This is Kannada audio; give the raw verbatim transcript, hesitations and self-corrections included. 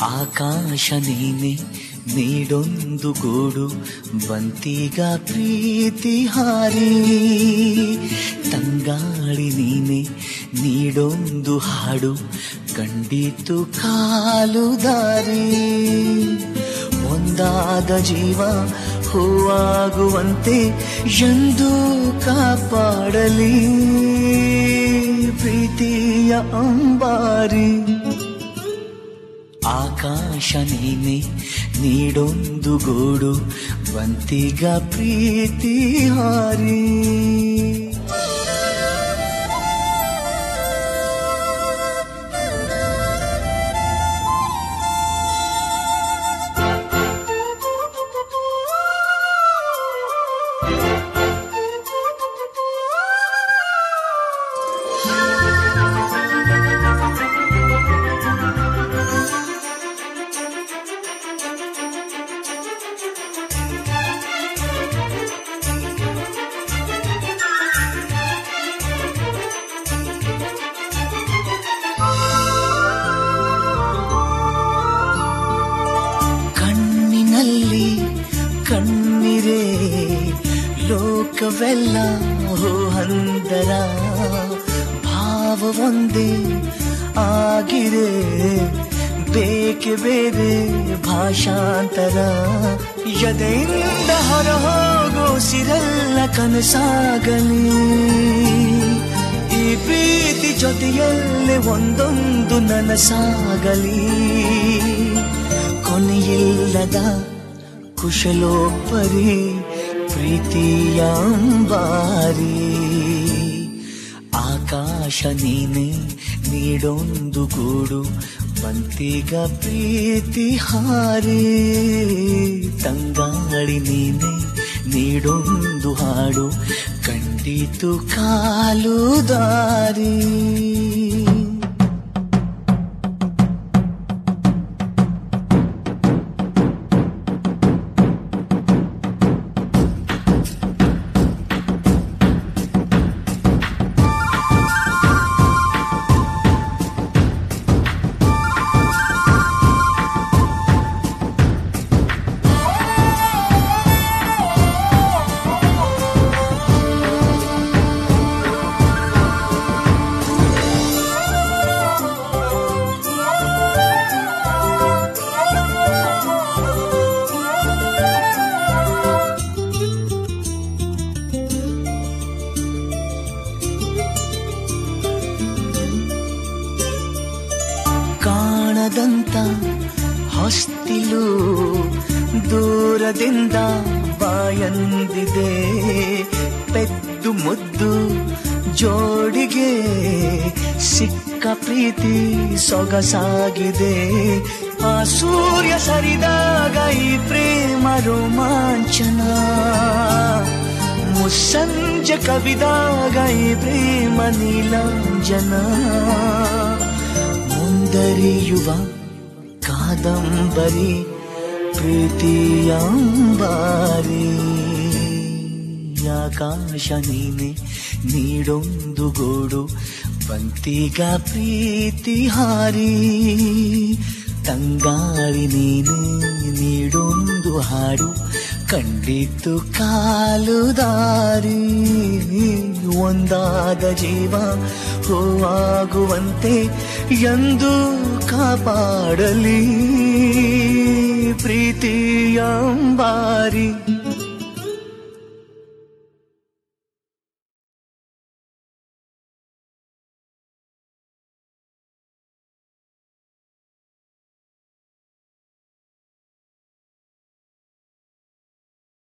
ಆಕಾಶ ನೀನೆ ನೀಡೊಂದು ಗೂಡು ಬಂತೀಗ ಪ್ರೀತಿ ಹಾರಿ, ತಂಗಾಳಿ ನೀನೆ ನೀಡೊಂದು ಹಾಡು ಕಂಡಿತು ಕಾಲು ದಾರಿ. ಒಂದಾದ ಜೀವ ಹೂವಾಗುವಂತೆ ಎಂದು ಕಾಪಾಡಲಿ ಪ್ರೀತಿಯ ಅಂಬಾರಿ. ಆಕಾಶ ನೀನೆ ನೀಡೊಂದು ಗೂಡು ಬಂತೀಗ ಪ್ರೀತಿ ಹಾರಿ. ಕಣ್ಣಿರೇ ಲೋಕವೆಲ್ಲ ಹಂದರ, ಭಾವ ಒಂದೇ ಆಗಿರೆ ಬೇಕೆ ಬೇರೆ ಭಾಷಾಂತರ. ಎದೆಯಿಂದ ಹೊರ ಹೋಗೋ ಸಿರಲ್ಲ ಕನಸಾಗಲಿ, ಈ ಪ್ರೀತಿ ಜೊತೆಯಲ್ಲೇ ಒಂದೊಂದು ನನಸಾಗಲಿ. ಕೊನೆಯಿಲ್ಲದ ಕುಶಲೋಪರಿ ಪ್ರೀತಿಯ ಅಂಬಾರಿ. ಆಕಾಶ ನೀನೆ ನೀಡೊಂದು ಗೂಡು ಬಂತೀಗ ಪ್ರೀತಿ ಹಾರಿ, ತಂಗಾಳಿ ನೀನೆ ನೀಡೊಂದು ಹಾಡು ಕಂಡಿತು ಕಾಲು ದಾರಿ. ಕಾಣದಂತ ಹೊಸ್ತಿಲು ದೂರದಿಂದ ಬಾಯಂದಿದೆ, ಪೆದ್ದು ಮುದ್ದು ಜೋಡಿಗೆ ಸಿಕ್ಕ ಪ್ರೀತಿ ಸೊಗಸಾಗಿದೆ. ಆ ಸೂರ್ಯ ಸರಿದಾಗ ಈ ಪ್ರೇಮ ರೋಮಾಂಚನ, ಮುಸ್ಸಂಜೆ ಕವಿದಾಗ ಈ ಪ್ರೇಮ ನೀಲಾಂಜನ. ಮುಂದರಿಯುವ ಕಾದಂಬರಿ ಪ್ರೀತಿಯ ಅಂಬಾರಿ. ಆಕಾಶ ನೀನೆ ನೀಡೊಂದು ಗೂಡು ಬಂತೀಗ ಪ್ರೀತಿ ಹಾರಿ, ತಂಗಾಳಿ ನೀನೆ ನೀಡೊಂದು ಹಾಡು ಕಂಡಿತು ಕಾಲು ದಾರಿ. ಒಂದಾದ ಜೀವ ಹೂವಾಗುವಂತೆ ಎಂದು ಕಾಪಾಡಲಿ ಪ್ರೀತಿಯ ಅಂಬಾರಿ.